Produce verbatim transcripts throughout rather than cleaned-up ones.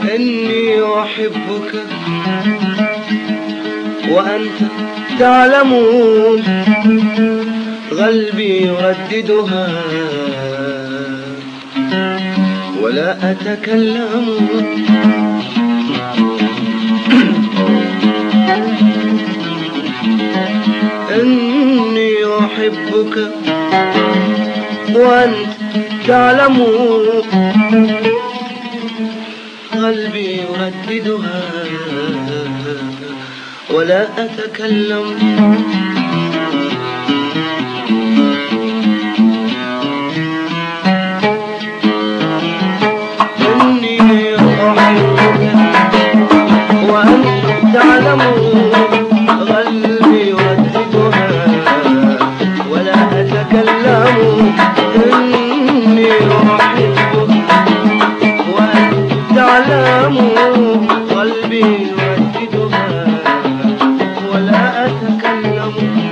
إني أحبك وأنت تعلم، قلبي يرددها ولا أتكلم. إني أحبك وأنت تعلم، قلبي يرددها ولا أتكلم. إني أحبك وأنت تعلم، قلبي يرددها ولا أتكلم. إني أحبك وأنت تعلم، قلبي يرددها ولا أتكلم.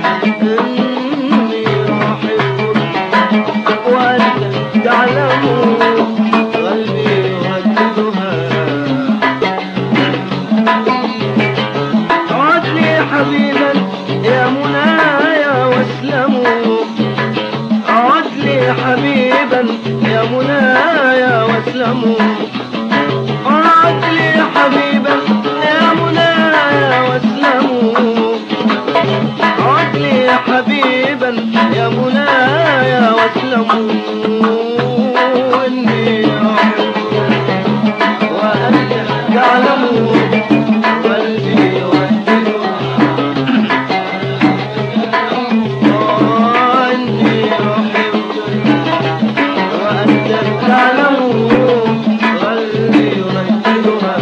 إني أحبك وأنت تعلم، قلبي يرددها. عد لي حبيبا يا منايا واسلموا، عد لي حبيبا يا منايا واسلموا، عد لي حبيبا يا منايا واسلموا، عد لي حبيبا يا منايا واسلموا. إني أحبك وأنت تعلم، قلبي يرددها. إني أحبك وأنت تعلم، قلبي يرددها.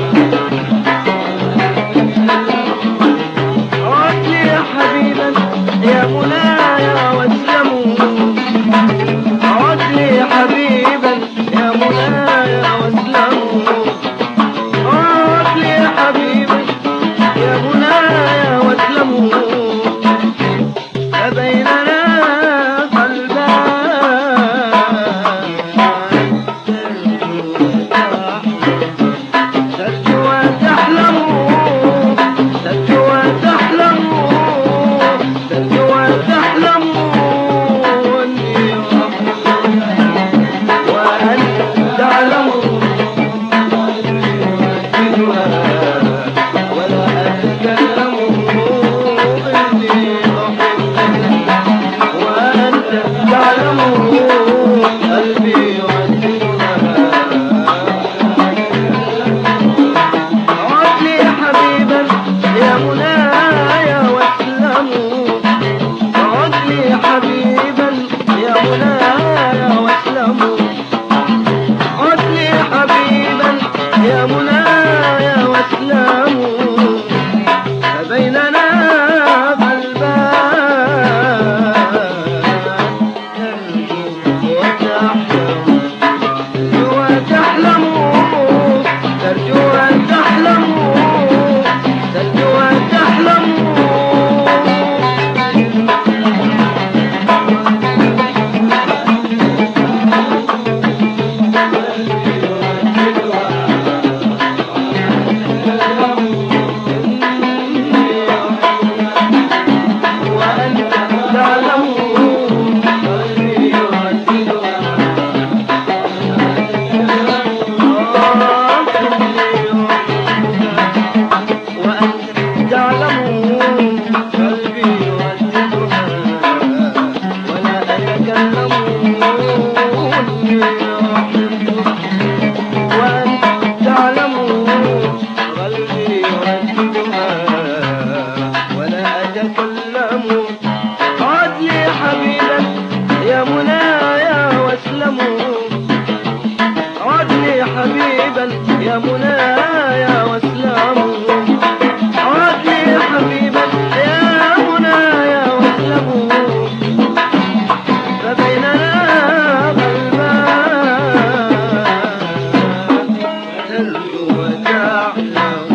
عد لي حبيبا يا منايا واسلموا، عد لي حبيبا يا منايا واسلموا، عد لي حبيبا يا منايا واسلموا. فبيننا قلبان ترجو وتحلموا، ترجو وتحلموا، ترجو وتحلموا. إني أحبك وأنت تعلم، ولا أتكلم. إني أحبك وأنت تعلم، قلبي يرددها. عد لي حبيبا يا منايا واسلموا، عد لي حبيبا يا منايا واسلموا، عد لي حبيبا يا منايا واسلموا. فبيننا قلبان ترجو وتحلم، ترجو وتحلموا، ترجو أن تحلموا، ترجو أن تحلموا. وأنت تعلم، قلبي يرددها. وأنت تعلم، قلبي يرددها ولا أتكلم. إني أحبك وأنت تعلم، قلبي يرددها ولا أتكلم. عد لي حبيبا يا منايا واسلموا، عد لي حبيبا يا منايا واسلموا، عد لي حبيبا يا منايا واسلموا. فبيننا قلبان ترجو وتحلم.